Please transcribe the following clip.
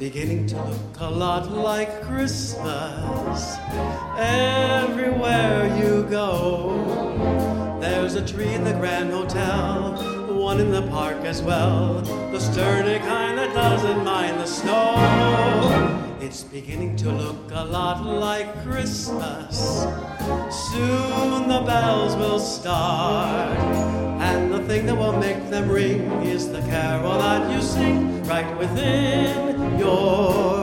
beginning to look a lot like Christmas everywhere you go. There's a tree in the Grand Hotel, one in the park as well, the sturdy kind that doesn't mind the snow. It's beginning to look a lot like Christmas. Soon the bells will start, and the thing that will make them ring is the carol that you sing right within your